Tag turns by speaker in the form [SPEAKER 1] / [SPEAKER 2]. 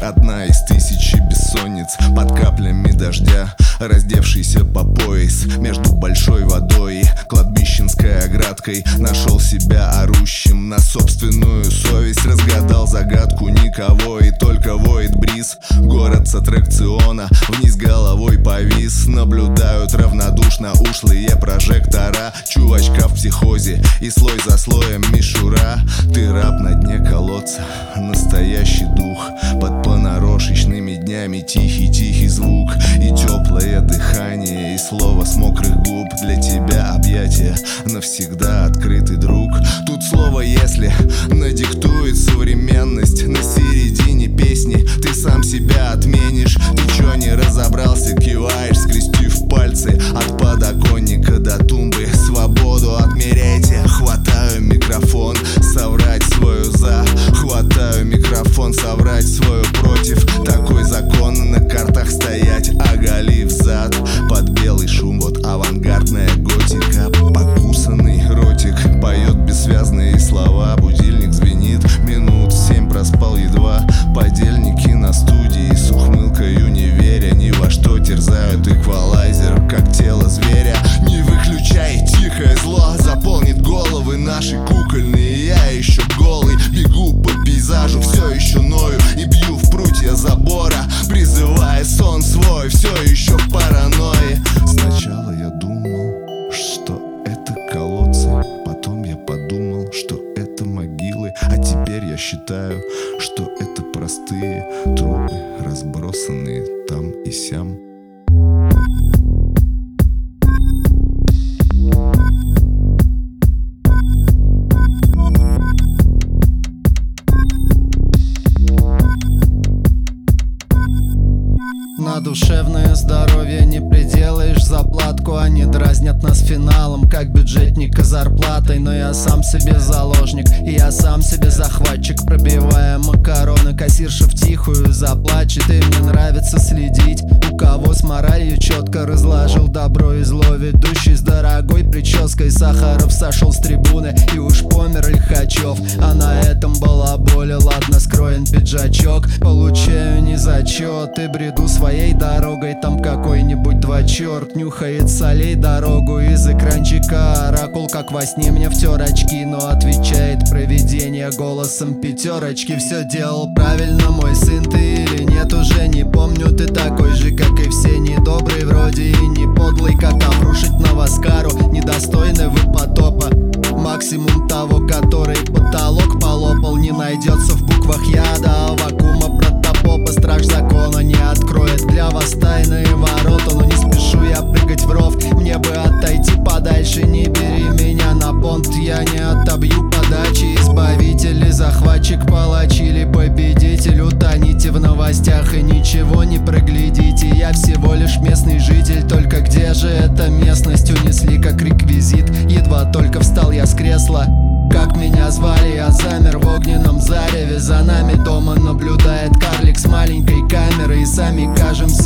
[SPEAKER 1] одна из тысячи бессонниц под каплями дождя, раздевшийся по пояс между большой водой и кладбищенской оградкой, нашел себя орущим на собственную совесть. Разгадал загадку никого, и только воет бриз. Город с аттракциона вниз головой повис. Наблюдают равнодушно ушлые прожектора. Чувачка в психозе и слой за слоем мишура. Ты раб на дне колодца, настоящий дух. Под понарошечными днями тихий-тихий звук и теплое дыхание, и слово с мокрых губ. Для тебя объятия навсегда открытый друг. Тут слово «если» надиктует современность. На середине песни ты сам себя отменишь. Ты чё не разобрался, киваешь, скрестив пальцы от подоконника до тумбы. Свободу отмеряйте. Хватаю микрофон, соврать свою за. Хватаю микрофон, соврать свою против. Такой закон на картах стоять, оголив зад. Под белый шум, вот авангардная готика. Покусанный ротик поет бессвязные слова. Будильник звенит, минут 7 проспал едва. Подельники на студии с ухмылкою не веря ни во что терзают эквалайзер, как тело зверя. Не выключай, тихое зло заполнит головы наши кукольные. Я еще голый, бегу по пейзажу, все еще ною и бью в прутья забора, призывая сон свой, все еще в паранойи. Сначала я думал, что это колодцы, потом я подумал, что это могилы, а теперь я считаю, что это простые трупы, разбросанные там и сям.
[SPEAKER 2] На душевное здоровье не приделаешь заплатку. Они дразнят нас финалом, как бюджетника зарплатой. Но я сам себе заложник, и я сам себе захватчик. Пробивая макароны, кассирша втихую заплачет. И мне нравится следить, у кого с моралью четко разложил добро и зло. Ведущий с дорогой прической Сахаров сошел с трибуны, и уж помер Лихачев. А на этом балаболе, ладно, скроен пиджачок. Получаю незачет и бреду своей дорогой. Там какой-нибудь двочерт нюхает солей дорогу из экранчика. Оракул, как во сне, мне втер очки, но отвечает провидение голосом пятерочки. Все делал правильно, мой сын, ты или нет, уже не помню. Ты такой же, как и все, недобрый вроде и не подлый, как обрушить Новоскару, недостойный вы потопа. Максимум того, который потолок полопал, не найдется в буквах яда, а вакуума протопопа. Страж закона не откроет для вас тайные ворота. Но не спешу я прыгать в ров, мне бы отойти подальше. Не бери меня на понт, я не отобью подачи. Избавитель и захватчик, палач или победитель. Утоните в новостях и ничего не проглядите. Я всего лишь местный житель, только где же эта местность? Унесли как реквизит, едва только встал я с кресла. Как меня звали, я замер в огненном зареве. За нами дома наблюдает карлик с маленькой камерой, и сами кажемся